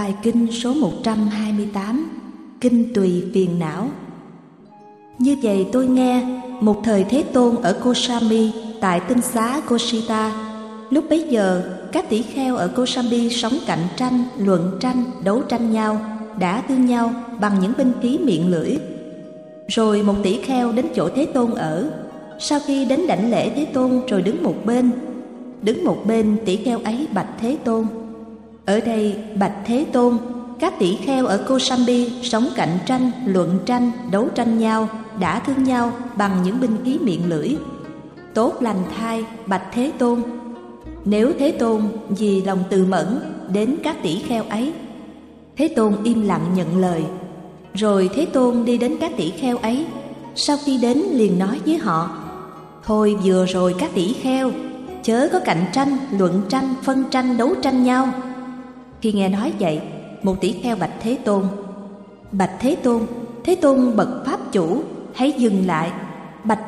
Bài kinh số 128, Kinh Tùy Phiền Não. Như vậy tôi nghe, một thời Thế Tôn ở Kosami tại tinh xá Kosita. Lúc bấy giờ, các tỷ kheo ở Kosami sống cạnh tranh, luận tranh, đấu tranh nhau, đã thương nhau bằng những binh khí miệng lưỡi. Rồi một tỷ kheo đến chỗ Thế Tôn ở. Sau khi đến đảnh lễ Thế Tôn rồi đứng một bên tỷ kheo ấy bạch Thế Tôn: ở đây bạch Thế Tôn, các tỷ kheo ở Kosami sống cạnh tranh, luận tranh, đấu tranh nhau, đã thương nhau bằng những binh khí miệng lưỡi. Tốt lành thay bạch Thế Tôn. Nếu Thế Tôn vì lòng từ mẫn đến các tỷ kheo ấy. Thế Tôn im lặng nhận lời. Rồi Thế Tôn đi đến các tỷ kheo ấy. Sau khi đến liền nói với họ: thôi vừa rồi các tỷ kheo, chớ có cạnh tranh, luận tranh, phân tranh, đấu tranh nhau. Khi nghe nói vậy, một tỷ kheo bạch Thế Tôn: bạch Thế Tôn bậc pháp chủ, hãy dừng lại. Bạch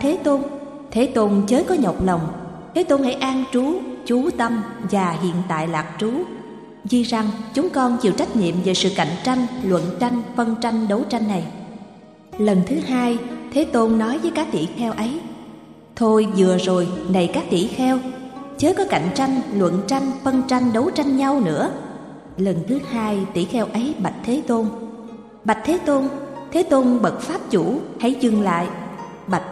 Thế Tôn chớ có nhọc lòng. Thế Tôn hãy an trú, chú tâm và hiện tại lạc trú. Vì rằng chúng con chịu trách nhiệm về sự cạnh tranh, luận tranh, phân tranh, đấu tranh này. Lần thứ hai, Thế Tôn nói với các tỷ kheo ấy: thôi vừa rồi này các tỷ kheo, chớ có cạnh tranh, luận tranh, phân tranh, đấu tranh nhau nữa. Lần thứ hai, tỷ kheo ấy bạch Thế Tôn: bạch Thế Tôn bậc pháp chủ, hãy dừng lại. Bạch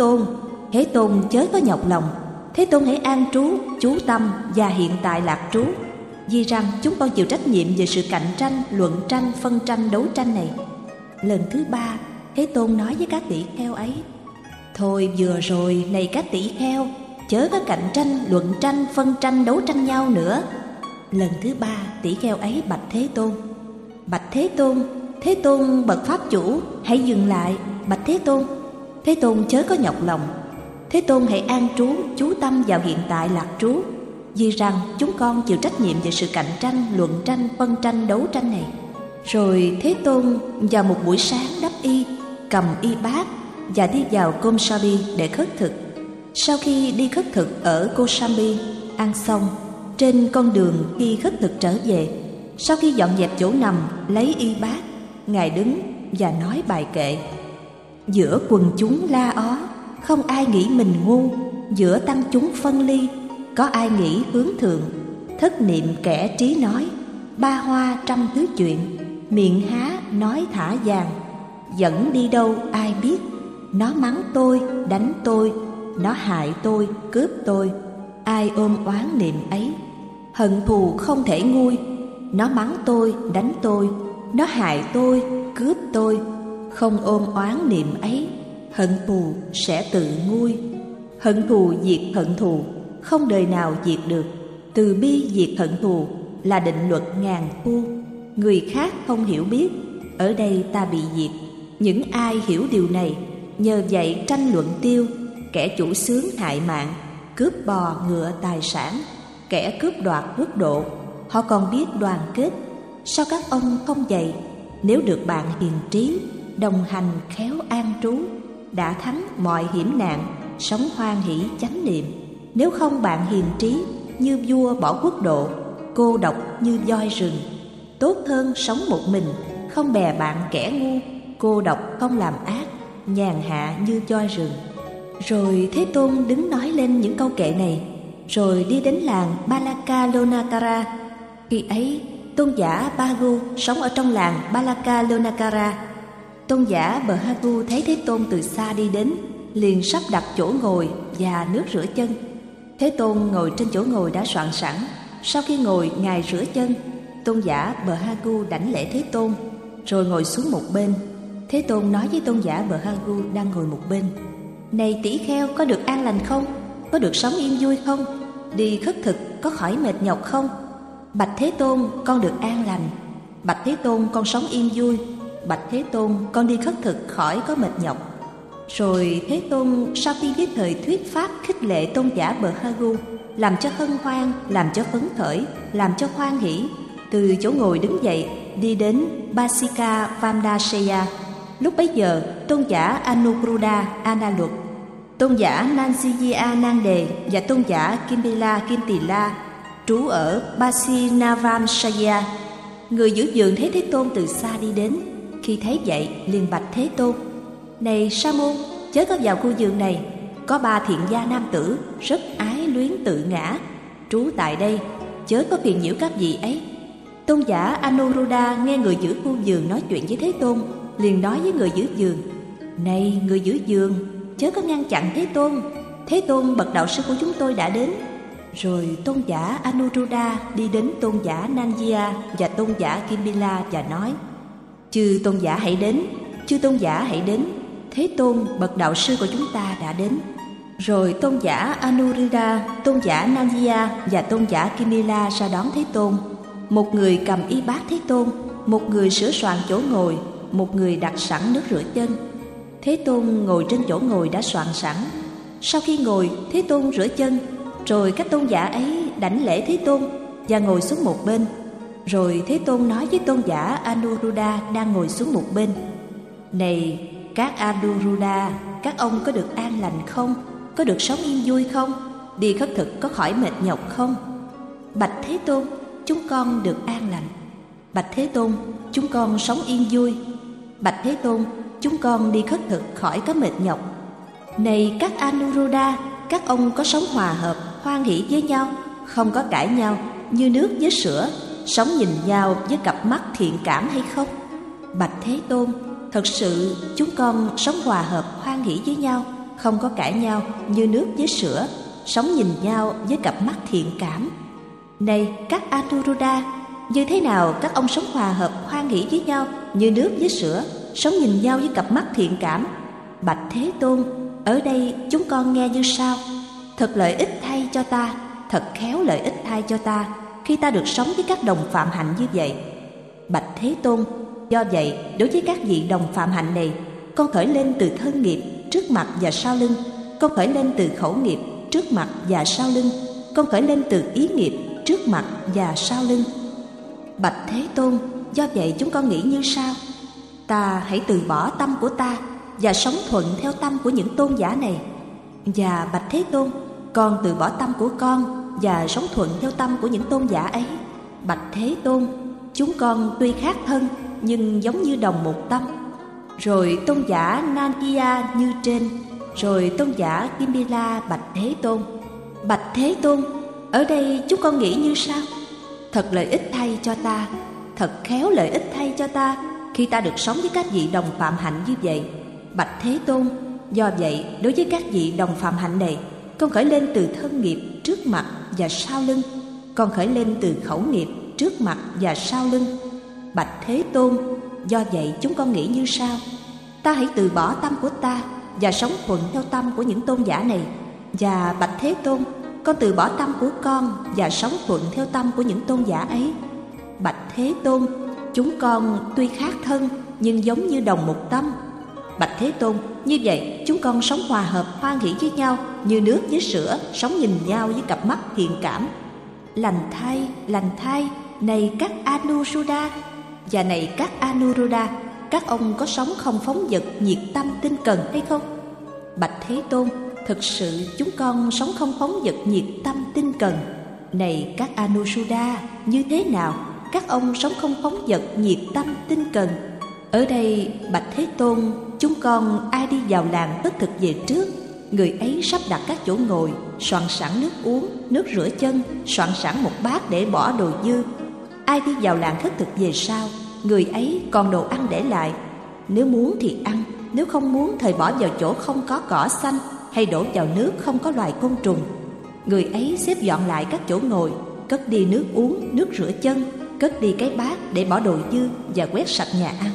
Thế Tôn chớ có nhọc lòng. Thế Tôn hãy an trú, chú tâm và hiện tại lạc trú. Vì rằng chúng con chịu trách nhiệm về sự cạnh tranh, luận tranh, phân tranh, đấu tranh này. Lần thứ ba, Thế Tôn nói với các tỷ kheo ấy: thôi vừa rồi này các tỷ kheo, chớ có cạnh tranh, luận tranh, phân tranh, đấu tranh nhau nữa. Lần thứ ba, tỷ kheo ấy bạch Thế Tôn: bạch Thế Tôn bậc pháp chủ, hãy dừng lại. Bạch Thế Tôn chớ có nhọc lòng. Thế Tôn hãy an trú, chú tâm vào hiện tại lạc trú. Vì rằng chúng con chịu trách nhiệm về sự cạnh tranh, luận tranh, phân tranh, đấu tranh này. Rồi Thế Tôn vào một buổi sáng đắp y, cầm y bát và đi vào Kosami để khất thực. Sau khi đi khất thực ở Kosami, ăn xong, trên con đường khi khất thực trở về, sau khi dọn dẹp chỗ nằm, lấy y bát, Ngài đứng và nói bài kệ: giữa quần chúng la ó, không ai nghĩ mình ngu. Giữa tăng chúng phân ly, có ai nghĩ hướng thượng. Thất niệm kẻ trí nói, ba hoa trăm thứ chuyện. Miệng há nói thả vàng, dẫn đi đâu ai biết. Nó mắng tôi, đánh tôi, nó hại tôi, cướp tôi. Ai ôm oán niệm ấy, hận thù không thể nguôi. Nó mắng tôi, đánh tôi, nó hại tôi, cướp tôi. Không ôm oán niệm ấy, hận thù sẽ tự nguôi. Hận thù diệt hận thù, không đời nào diệt được. Từ bi diệt hận thù là định luật ngàn thu. Người khác không hiểu biết, ở đây ta bị diệt. Những ai hiểu điều này, nhờ vậy tranh luận tiêu. Kẻ chủ xướng hại mạng, cướp bò ngựa tài sản. Kẻ cướp đoạt quốc độ, họ còn biết đoàn kết. Sao các ông không vậy? Nếu được bạn hiền trí, đồng hành khéo an trú, đã thắng mọi hiểm nạn, sống hoan hỷ chánh niệm. Nếu không bạn hiền trí, như vua bỏ quốc độ, cô độc như voi rừng. Tốt hơn sống một mình, không bè bạn kẻ ngu, cô độc không làm ác, nhàn hạ như voi rừng. Rồi Thế Tôn đứng nói lên những câu kệ này, rồi đi đến làng Balakalonakara. Khi ấy, tôn giả Bhagu sống ở trong làng Balakalonakara. Tôn giả Bhagu thấy Thế Tôn từ xa đi đến, liền sắp đặt chỗ ngồi và nước rửa chân. Thế Tôn ngồi trên chỗ ngồi đã soạn sẵn. Sau khi ngồi, Ngài rửa chân. Tôn giả Bhagu đảnh lễ Thế Tôn, rồi ngồi xuống một bên. Thế Tôn nói với tôn giả Bhagu đang ngồi một bên: này tỷ kheo, có được an lành không? Có được sống yên vui không? Đi khất thực có khỏi mệt nhọc không? Bạch Thế Tôn, con được an lành. Bạch Thế Tôn, con sống yên vui. Bạch Thế Tôn, con đi khất thực khỏi có mệt nhọc. Rồi Thế Tôn sau khi viết thời thuyết pháp khích lệ tôn giả Bhagu, làm cho hân hoan, làm cho phấn khởi, làm cho hoan hỷ, từ chỗ ngồi đứng dậy, đi đến Basika Vamdasheya. Lúc bấy giờ, tôn giả Anuruddha Analuột, tôn giả Nansiya Nan Đề và tôn giả Kimpila Kim Tỳ La trú ở Basinavamsaya. Người giữ giường thấy Thế Tôn từ xa đi đến. Khi thấy vậy liền bạch Thế Tôn: Này Sa môn, chớ có vào khu vườn này. Có 3 thiện gia nam tử rất ái luyến tự ngã trú tại đây, chớ có phiền nhiễu các vị ấy. Tôn giả Anuruddha nghe người giữ khu vườn nói chuyện với Thế Tôn, liền nói với người giữ vườn: Này người giữ vườn, chớ có ngăn chặn Thế Tôn. Thế Tôn bậc đạo sư của chúng tôi đã đến. Rồi tôn giả Anuruddha đi đến tôn giả Nandiya và tôn giả Kimbila và nói: Chư tôn giả hãy đến, chư tôn giả hãy đến. Thế Tôn bậc đạo sư của chúng ta đã đến. Rồi tôn giả Anuruddha, tôn giả Nandiya và tôn giả Kimbila ra đón Thế Tôn. Một người cầm y bát Thế Tôn, một người sửa soạn chỗ ngồi, một người đặt sẵn nước rửa chân. Thế Tôn ngồi trên chỗ ngồi đã soạn sẵn. Sau khi ngồi, Thế Tôn rửa chân, rồi các tôn giả ấy đảnh lễ Thế Tôn và ngồi xuống một bên. Rồi Thế Tôn nói với tôn giả Anuruddha đang ngồi xuống một bên: Này các Anuruddha, các ông có được an lành không? Có được sống yên vui không? Đi khất thực có khỏi mệt nhọc không? Bạch Thế Tôn, chúng con được an lành. Bạch Thế Tôn, chúng con sống yên vui. Bạch Thế Tôn, chúng con đi khất thực khỏi có mệt nhọc. Này các Anuruddha, các ông có sống hòa hợp, hoan hỷ với nhau, không có cãi nhau, như nước với sữa, sống nhìn nhau với cặp mắt thiện cảm hay không? Bạch Thế Tôn, thật sự chúng con sống hòa hợp, hoan hỷ với nhau, không có cãi nhau, như nước với sữa, sống nhìn nhau với cặp mắt thiện cảm. Này các Anuruddha, như thế nào các ông sống hòa hợp, hoan hỷ với nhau, như nước với sữa, sống nhìn nhau với cặp mắt thiện cảm? Bạch Thế Tôn, ở đây chúng con nghe như sau: Thật lợi ích thay cho ta, thật khéo lợi ích thay cho ta, khi ta được sống với các đồng phạm hạnh như vậy. Bạch Thế Tôn, do vậy đối với các vị đồng phạm hạnh này, con khởi lên từ thân nghiệp trước mặt và sau lưng, con khởi lên từ khẩu nghiệp trước mặt và sau lưng, con khởi lên từ ý nghiệp trước mặt và sau lưng. Bạch Thế Tôn, do vậy chúng con nghĩ như sau: Ta hãy từ bỏ tâm của ta và sống thuận theo tâm của những tôn giả này. Và Bạch Thế Tôn, con từ bỏ tâm của con và sống thuận theo tâm của những tôn giả ấy. Bạch Thế Tôn, chúng con tuy khác thân nhưng giống như đồng một tâm. Rồi tôn giả Nandiya như trên. Rồi tôn giả Kimbila bạch Thế Tôn: Bạch Thế Tôn, ở đây chúng con nghĩ như sau: Thật lợi ích thay cho ta, thật khéo lợi ích thay cho ta, khi ta được sống với các vị đồng phạm hạnh như vậy. Bạch Thế Tôn, do vậy đối với các vị đồng phạm hạnh này, con khởi lên từ thân nghiệp trước mặt và sau lưng, con khởi lên từ khẩu nghiệp trước mặt và sau lưng. Bạch Thế Tôn, do vậy chúng con nghĩ như sau: Ta hãy từ bỏ tâm của ta và sống thuận theo tâm của những tôn giả này. Và Bạch Thế Tôn, con từ bỏ tâm của con và sống thuận theo tâm của những tôn giả ấy. Bạch Thế Tôn, chúng con tuy khác thân nhưng giống như đồng một tâm. Bạch Thế Tôn, như vậy chúng con sống hòa hợp, hoan hỷ với nhau, như nước với sữa, sống nhìn nhau với cặp mắt thiện cảm. Lành thay, này các Anuruddha, và này các Anuruddha, các ông có sống không phóng dật, nhiệt tâm, tinh cần hay không? Bạch Thế Tôn, thực sự chúng con sống không phóng dật, nhiệt tâm, tinh cần. Này các Anuruddha, như thế nào các ông sống không phóng dật, nhiệt tâm, tinh cần? Ở đây Bạch Thế Tôn, chúng con ai đi vào làng khất thực về trước, người ấy sắp đặt các chỗ ngồi, soạn sẵn nước uống, nước rửa chân, soạn sẵn một bát để bỏ đồ dư. Ai đi vào làng khất thực về sau, người ấy còn đồ ăn để lại. Nếu muốn thì ăn, nếu không muốn thời bỏ vào chỗ không có cỏ xanh, hay đổ vào nước không có loài côn trùng. Người ấy xếp dọn lại các chỗ ngồi, cất đi nước uống, nước rửa chân, cất đi cái bát để bỏ đồ dư và quét sạch nhà ăn.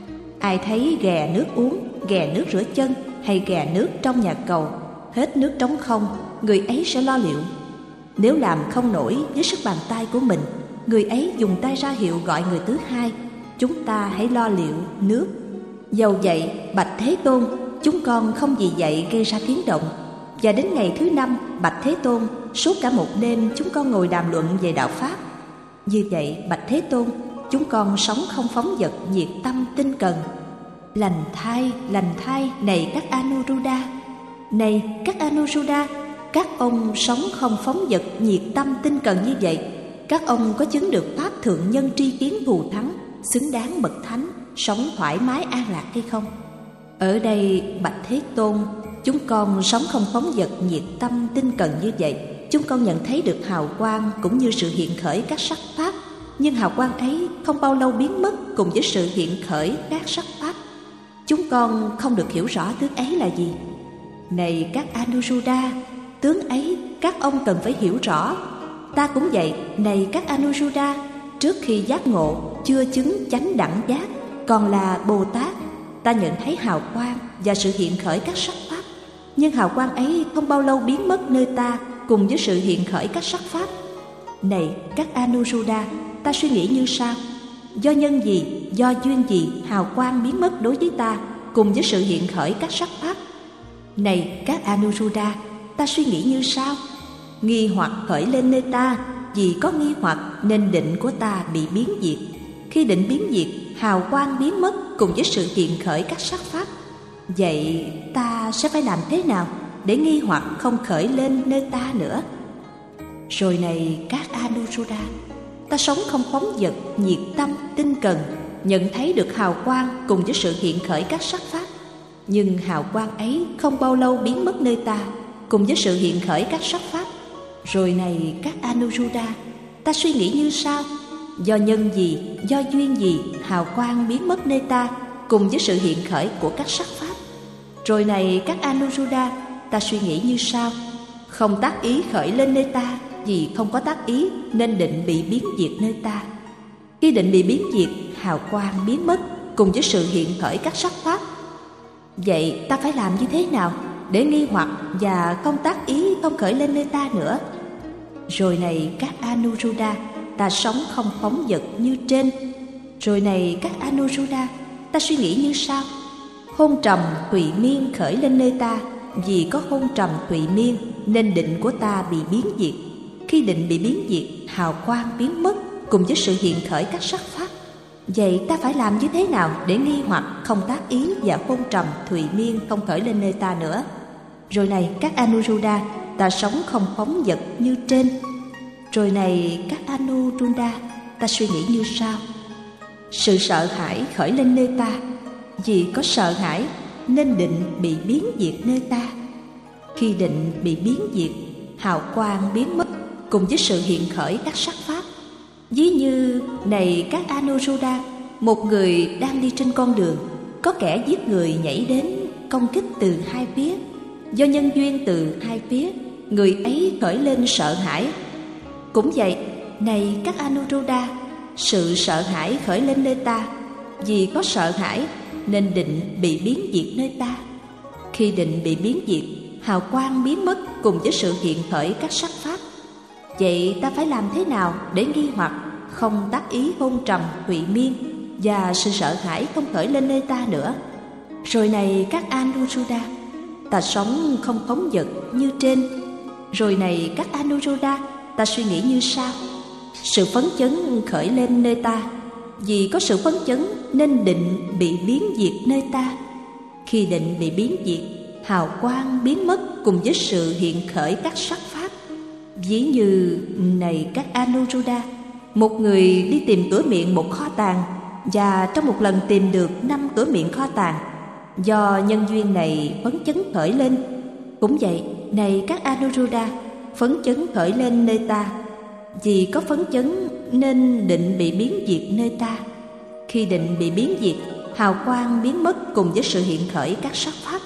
Ai thấy ghè nước uống, ghè nước rửa chân hay ghè nước trong nhà cầu, hết nước trống không, người ấy sẽ lo liệu. Nếu làm không nổi với sức bàn tay của mình, người ấy dùng tay ra hiệu gọi người thứ hai: Chúng ta hãy lo liệu nước. Dầu vậy, Bạch Thế Tôn, chúng con không vì vậy gây ra tiếng động. Và đến ngày thứ 5, Bạch Thế Tôn, suốt cả một đêm chúng con ngồi đàm luận về đạo Pháp. Như vậy, Bạch Thế Tôn, chúng con sống không phóng dật, nhiệt tâm, tinh cần. Lành thay, này các Anuruddha. Này các Anuruddha, các ông sống không phóng dật, nhiệt tâm, tinh cần như vậy. các ông có chứng được pháp thượng nhân tri kiến thù thắng, xứng đáng bậc thánh, sống thoải mái an lạc hay không? Ở đây bạch Thế Tôn, chúng con sống không phóng dật, nhiệt tâm, tinh cần như vậy. Chúng con nhận thấy được hào quang cũng như sự hiện khởi các sắc pháp, nhưng hào quang ấy không bao lâu biến mất cùng với sự hiện khởi các sắc pháp. Chúng con không được hiểu rõ tướng ấy là gì. Này các Anuruddha, tướng ấy các ông cần phải hiểu rõ. Ta cũng vậy, này các Anuruddha, trước khi giác ngộ, chưa chứng chánh đẳng giác, còn là Bồ Tát, ta nhận thấy hào quang và sự hiện khởi các sắc pháp, nhưng hào quang ấy không bao lâu biến mất nơi ta cùng với sự hiện khởi các sắc pháp. Này các Anuruddha, ta suy nghĩ như sau: do nhân gì, do duyên gì hào quang biến mất đối với ta cùng với sự hiện khởi các sắc pháp? Này các Anuruddha, ta suy nghĩ như sau: nghi hoặc khởi lên nơi ta, vì có nghi hoặc nên định của ta bị biến diệt. Khi định biến diệt, hào quang biến mất cùng với sự hiện khởi các sắc pháp. Vậy ta sẽ phải làm thế nào để nghi hoặc không khởi lên nơi ta nữa? Rồi này các Anuruddha, ta sống không phóng dật, nhiệt tâm, tinh cần, nhận thấy được hào quang cùng với sự hiện khởi các sắc pháp, nhưng hào quang ấy không bao lâu biến mất nơi ta cùng với sự hiện khởi các sắc pháp. Rồi này các Anuruddha, ta suy nghĩ như sau: do nhân gì, do duyên gì hào quang biến mất nơi ta cùng với sự hiện khởi của các sắc pháp? Rồi này các Anuruddha, ta suy nghĩ như sau: không tác ý khởi lên nơi ta, vì không có tác ý nên định bị biến diệt nơi ta. Khi định bị biến diệt, hào quang biến mất cùng với sự hiện khởi các sắc pháp. Vậy ta phải làm như thế nào để nghi hoặc và không tác ý không khởi lên nơi ta nữa? Rồi này các Anuruddha, ta sống không phóng dật như trên. Rồi này các Anuruddha, ta suy nghĩ như sau: hôn trầm thùy miên khởi lên nơi ta, vì có hôn trầm thùy miên nên định của ta bị biến diệt. Khi định bị biến diệt, hào quang biến mất cùng với sự hiện khởi các sắc pháp. Vậy ta phải làm như thế nào để nghi hoặc không tác ý và hôn trầm thùy miên không khởi lên nơi ta nữa? Rồi này các Anuruddha, ta sống không phóng dật như trên. Rồi này các Anuruddha, ta suy nghĩ như sau: sự sợ hãi khởi lên nơi ta, vì có sợ hãi nên định bị biến diệt nơi ta. Khi định bị biến diệt, hào quang biến mất cùng với sự hiện khởi các sắc pháp. Ví như này các Anuruddha, một người đang đi trên con đường, có kẻ giết người nhảy đến công kích từ hai phía. Do nhân duyên từ hai phía, người ấy khởi lên sợ hãi. Cũng vậy, này các Anuruddha, sự sợ hãi khởi lên nơi ta, vì có sợ hãi nên định bị biến diệt nơi ta. Khi định bị biến diệt, hào quang biến mất cùng với sự hiện khởi các sắc pháp. Vậy ta phải làm thế nào để nghi hoặc không tác ý hôn trầm thùy miên và sự sợ hãi không khởi lên nơi ta nữa? Rồi này các Anuruddha, ta sống không phóng dật như trên. Rồi này các Anuruddha, ta suy nghĩ như sau: sự phấn chấn khởi lên nơi ta, vì có sự phấn chấn nên định bị biến diệt nơi ta. Khi định bị biến diệt, hào quang biến mất cùng với sự hiện khởi các sắc pháp. Ví như này các Anuruddha, một người đi tìm cửa miệng một kho tàng, và trong một lần tìm được 5 cửa miệng kho tàng. Do nhân duyên này phấn chấn khởi lên. Cũng vậy, này các Anuruddha, phấn chấn khởi lên nơi ta, vì có phấn chấn nên định bị biến diệt nơi ta. Khi định bị biến diệt, hào quang biến mất cùng với sự hiện khởi các sắc pháp.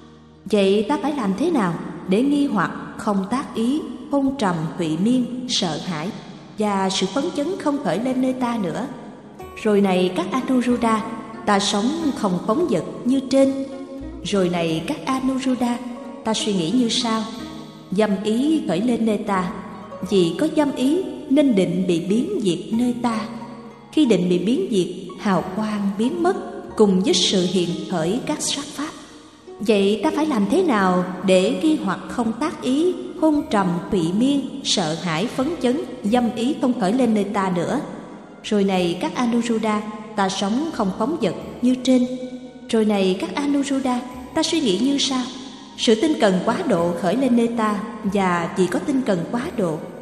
Vậy ta phải làm thế nào để nghi hoặc không tác ý hôn trầm thùy miên, sợ hãi và sự phấn chấn không khởi lên nơi ta nữa? Rồi này các Anuruddha, ta sống không phóng dật như trên. Rồi này các Anuruddha, ta suy nghĩ như sau: dâm ý khởi lên nơi ta, vì có dâm ý nên định bị biến diệt nơi ta. Khi định bị biến diệt, hào quang biến mất cùng với sự hiện khởi các sắc pháp. Vậy ta phải làm thế nào để nghi hoặc không tác ý hôn trầm thùy miên, sợ hãi phấn chấn, dâm ý không khởi lên nơi ta nữa? Rồi này các Anuruddha, ta sống không phóng dật như trên. Rồi này các Anuruddha, ta suy nghĩ như sau: sự tinh cần quá độ khởi lên nơi ta, và vì có tinh cần quá độ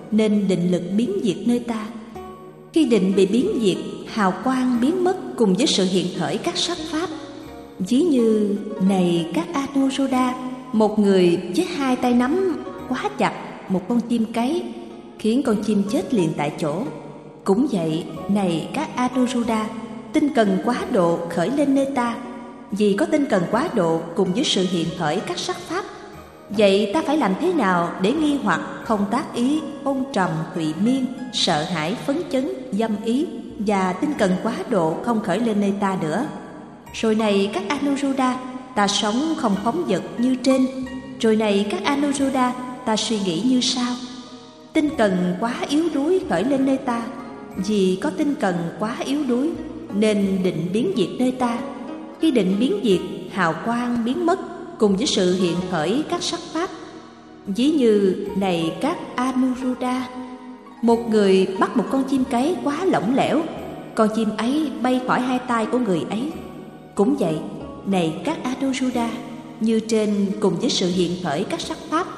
nên định lực biến diệt nơi ta. Khi định bị biến diệt, hào quang biến mất cùng với sự hiện khởi các sắc pháp. Ví như này các Anuruddha, một người với hai tay nắm quá chặt một con chim cấy, khiến con chim chết liền tại chỗ. Cũng vậy, này các Anuruddha, tinh cần quá độ khởi lên nơi ta. Vì có tinh cần quá độ cùng với sự hiện khởi các sắc pháp, vậy ta phải làm thế nào để nghi hoặc, không tác ý, ôn trầm, thụy miên, sợ hãi, phấn chấn, dâm ý và tinh cần quá độ không khởi lên nơi ta nữa? Rồi này các Anuruddha, ta sống không phóng dật như trên. Rồi này các Anuruddha, ta suy nghĩ như sau: tinh cần quá yếu đuối khởi lên nơi ta. Vì có tinh cần quá yếu đuối nên định biến diệt nơi ta. Khi định biến diệt, hào quang biến mất cùng với sự hiện khởi các sắc pháp. Ví như này các Anuruddha, một người bắt một con chim cấy quá lỏng lẻo, con chim ấy bay khỏi hai tay của người ấy. Cũng vậy, này các Anuruddha, như trên cùng với sự hiện khởi các sắc pháp.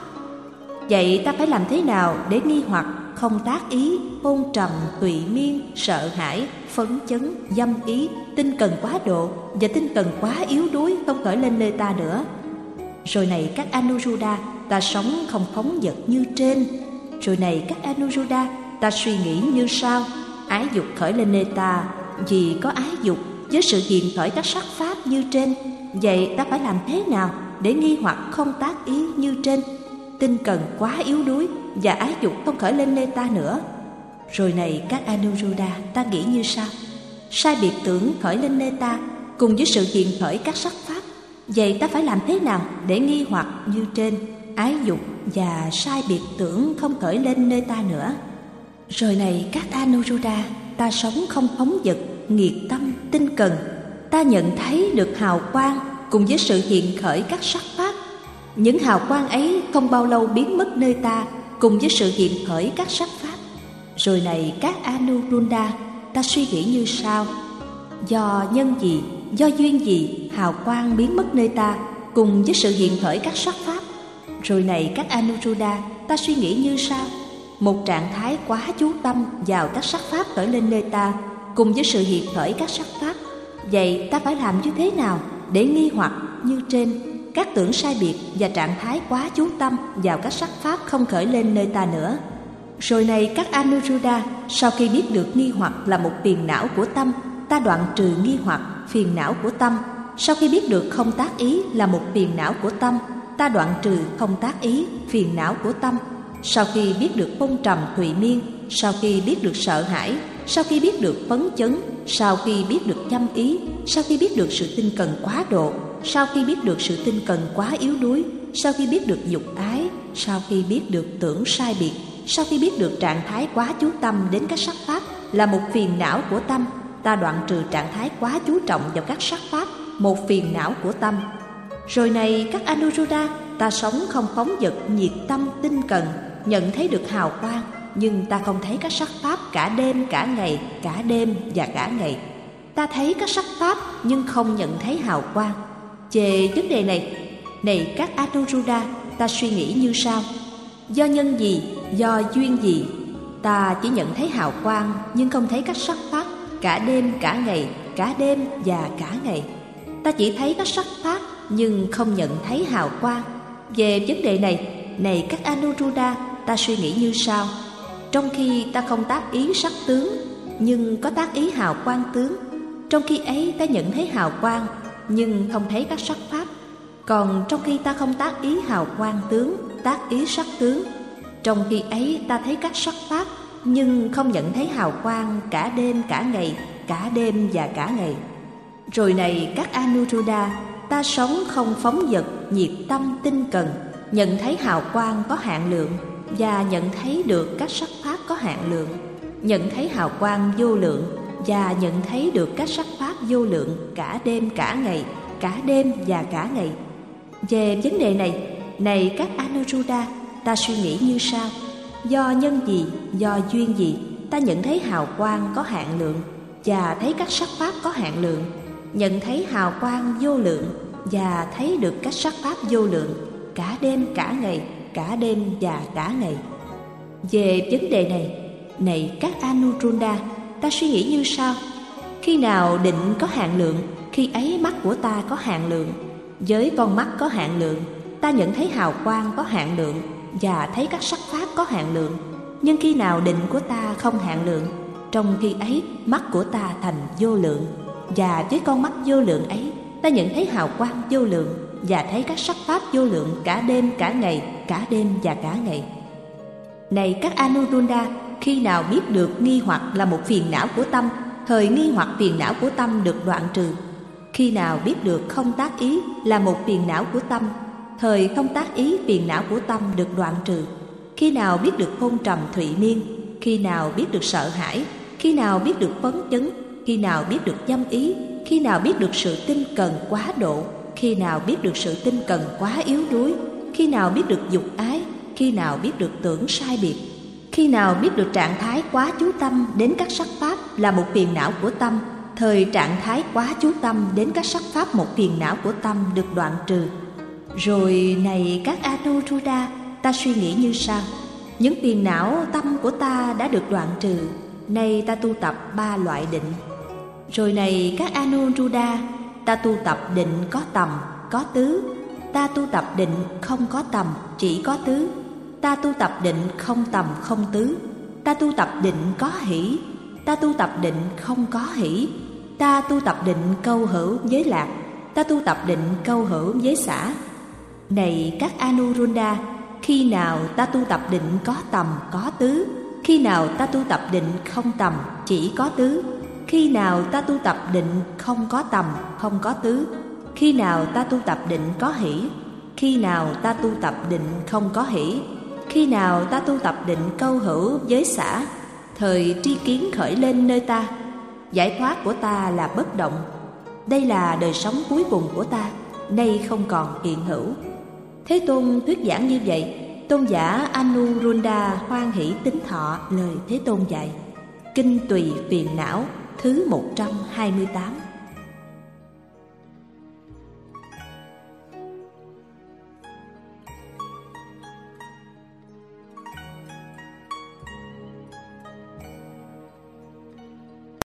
Vậy ta phải làm thế nào để nghi hoặc, không tác ý, hôn trầm, tùy miên, sợ hãi, phấn chấn, dâm ý, tinh cần quá độ và tinh cần quá yếu đuối không khởi lên nơi ta nữa? Rồi này các Anuruddha, ta sống không phóng dật như trên. Rồi này các Anuruddha, ta suy nghĩ như sau: ái dục khởi lên nơi ta. Vì có ái dục với sự hiện khởi các sắc pháp như trên, vậy ta phải làm thế nào để nghi hoặc, không tác ý như trên? Tinh cần quá yếu đuối và ái dục không khởi lên nơi ta nữa. Rồi này các Anuruddha, ta nghĩ như sau: sai biệt tưởng khởi lên nơi ta cùng với sự hiện khởi các sắc pháp, vậy ta phải làm thế nào để nghi hoặc như trên? Ái dục và sai biệt tưởng không khởi lên nơi ta nữa. Rồi này các Anuruddha, ta sống không phóng dật, nghiệt tâm, tinh cần. Ta nhận thấy được hào quang cùng với sự hiện khởi các sắc pháp. Những hào quang ấy không bao lâu biến mất nơi ta cùng với sự hiện khởi các sắc pháp. Rồi này các Anuruddha, ta suy nghĩ như sau: do nhân gì, do duyên gì, hào quang biến mất nơi ta cùng với sự hiện khởi các sắc pháp. Rồi này các Anuruddha, ta suy nghĩ như sau: một trạng thái quá chú tâm vào các sắc pháp khởi lên nơi ta cùng với sự hiện khởi các sắc pháp. Vậy ta phải làm như thế nào để nghi hoặc như trên? Các tưởng sai biệt và trạng thái quá chú tâm vào các sắc pháp không khởi lên nơi ta nữa. Rồi này các Anuruddha, sau khi biết được nghi hoặc là một phiền não của tâm, ta đoạn trừ nghi hoặc, phiền não của tâm. Sau khi biết được không tác ý là một phiền não của tâm, ta đoạn trừ không tác ý, phiền não của tâm. Sau khi biết được phong trầm thụy miên, sau khi biết được sợ hãi, sau khi biết được phấn chấn, sau khi biết được dâm ý, sau khi biết được sự tinh cần quá độ, sau khi biết được sự tinh cần quá yếu đuối, sau khi biết được dục ái, sau khi biết được tưởng sai biệt, sau khi biết được trạng thái quá chú tâm đến các sắc pháp là một phiền não của tâm, ta đoạn trừ trạng thái quá chú trọng vào các sắc pháp, một phiền não của tâm. Rồi này các Anuruddha, ta sống không phóng dật, nhiệt tâm, tinh cần, nhận thấy được hào quang, nhưng ta không thấy các sắc pháp cả đêm cả ngày, cả đêm và cả ngày. Ta thấy các sắc pháp nhưng không nhận thấy hào quang. Về vấn đề này các Anuruddha, ta suy nghĩ như sau: do nhân gì, do duyên gì, ta chỉ nhận thấy hào quang nhưng không thấy các sắc pháp cả đêm cả ngày, cả đêm và cả ngày. Ta chỉ thấy các sắc pháp nhưng không nhận thấy hào quang. Về vấn đề này các Anuruddha, ta suy nghĩ như sau: trong khi ta không tác ý sắc tướng nhưng có tác ý hào quang tướng, trong khi ấy ta nhận thấy hào quang nhưng không thấy các sắc pháp. Còn trong khi ta không tác ý hào quang tướng, tác ý sắc tướng, trong khi ấy ta thấy các sắc pháp nhưng không nhận thấy hào quang cả đêm cả ngày, cả đêm và cả ngày. Rồi này các Anuruddha, ta sống không phóng dật, nhiệt tâm, tinh cần, nhận thấy hào quang có hạn lượng và nhận thấy được các sắc pháp có hạn lượng, nhận thấy hào quang vô lượng và nhận thấy được các sắc pháp vô lượng cả đêm cả ngày, cả đêm và cả ngày. Về vấn đề này các Anuruddha, ta suy nghĩ như sau: do nhân gì, do duyên gì, ta nhận thấy hào quang có hạn lượng và thấy các sắc pháp có hạn lượng, nhận thấy hào quang vô lượng và thấy được các sắc pháp vô lượng cả đêm cả ngày, cả đêm và cả ngày. Về vấn đề này, này các Anuruddha, ta suy nghĩ như sau. Khi nào định có hạn lượng, khi ấy mắt của ta có hạn lượng. Với con mắt có hạn lượng, ta nhận thấy hào quang có hạn lượng và thấy các sắc pháp có hạn lượng. Nhưng khi nào định của ta không hạn lượng, trong khi ấy mắt của ta thành vô lượng, và với con mắt vô lượng ấy, ta nhận thấy hào quang vô lượng và thấy các sắc pháp vô lượng cả đêm cả ngày, cả đêm và cả ngày. Này các Anuruddha, khi nào biết được nghi hoặc là một phiền não của tâm, thời nghi hoặc phiền não của tâm được đoạn trừ. Khi nào biết được không tác ý là một phiền não của tâm, thời không tác ý phiền não của tâm được đoạn trừ. Khi nào biết được hôn trầm thụy miên, khi nào biết được sợ hãi, khi nào biết được phấn chấn, khi nào biết được dâm ý, khi nào biết được sự tinh cần quá độ, khi nào biết được sự tinh cần quá yếu đuối, khi nào biết được dục ái, khi nào biết được tưởng sai biệt, khi nào biết được trạng thái quá chú tâm đến các sắc pháp là một phiền não của tâm, thời trạng thái quá chú tâm đến các sắc pháp một phiền não của tâm được đoạn trừ. Rồi này các Anuruddha, ta suy nghĩ như sau. Những phiền não tâm của ta đã được đoạn trừ, nay ta tu tập 3 loại định. Rồi này các Anuruddha, ta tu tập định có tầm, có tứ. Ta tu tập định không có tầm, chỉ có tứ. Ta tu tập định không tầm, không tứ. Ta tu tập định có hỷ. Ta tu tập định không có hỷ. Ta tu tập định câu hữu với lạc. Ta tu tập định câu hữu với xả. Này các Anuruddha, khi nào ta tu tập định có tầm, có tứ. Khi nào ta tu tập định không tầm, chỉ có tứ. Khi nào ta tu tập định không có tầm, không có tứ. Khi nào ta tu tập định có hỷ. Khi nào ta tu tập định không có hỷ. Khi nào ta tu tập định câu hữu với xả, thời tri kiến khởi lên nơi ta. Giải thoát của ta là bất động. Đây là đời sống cuối cùng của ta, nay không còn hiện hữu. Thế Tôn thuyết giảng như vậy. Tôn giả Anuruddha hoan hỷ tín thọ lời Thế Tôn dạy. Kinh Tùy Phiền Não thứ 128.